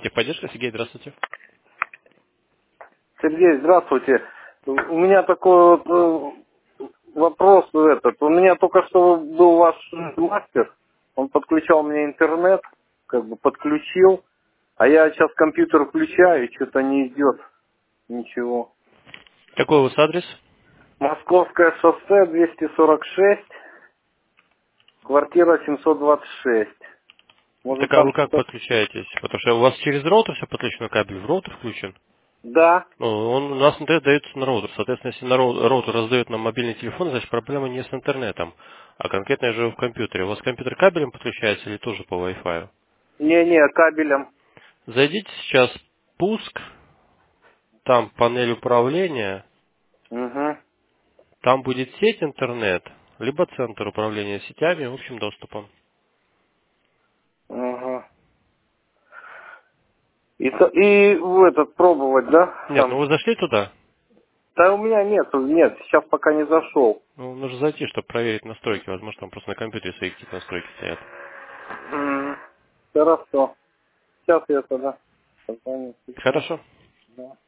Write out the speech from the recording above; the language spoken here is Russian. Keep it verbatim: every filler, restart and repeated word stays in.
Техподдержка, Сергей, здравствуйте. Сергей, здравствуйте. У меня такой вот э, вопрос этот. У меня только что был ваш мастер, он подключал мне интернет, как бы подключил, а я сейчас компьютер включаю, и что-то не идет ничего. Какой у вас адрес? Московское шоссе двести сорок шесть, квартира семьсот двадцать шесть. Может Так а там вы как что-то... подключаетесь? Потому что у вас через роутер все подключено, кабель в роутер включен. Да. Ну, он, у нас интернет дается на роутер. Соответственно, если на роу- роутер раздает нам мобильный телефон, значит проблема не с интернетом, а конкретно я живу в компьютере. У вас компьютер кабелем подключается или тоже по Wi-Fi? Не-не, кабелем. Зайдите сейчас в пуск, там панель управления, Угу. там будет сеть интернет, либо центр управления сетями и общим доступом. Угу. И, то- и в этот пробовать, да? Нет, ну Там. вы зашли туда? Да у меня нет, нет, сейчас пока не зашел. Ну, нужно зайти, чтобы проверить настройки. Возможно, там просто на компьютере свои какие-то настройки стоят. М, Хорошо. Сейчас я тогда позвоню. Хорошо. Да.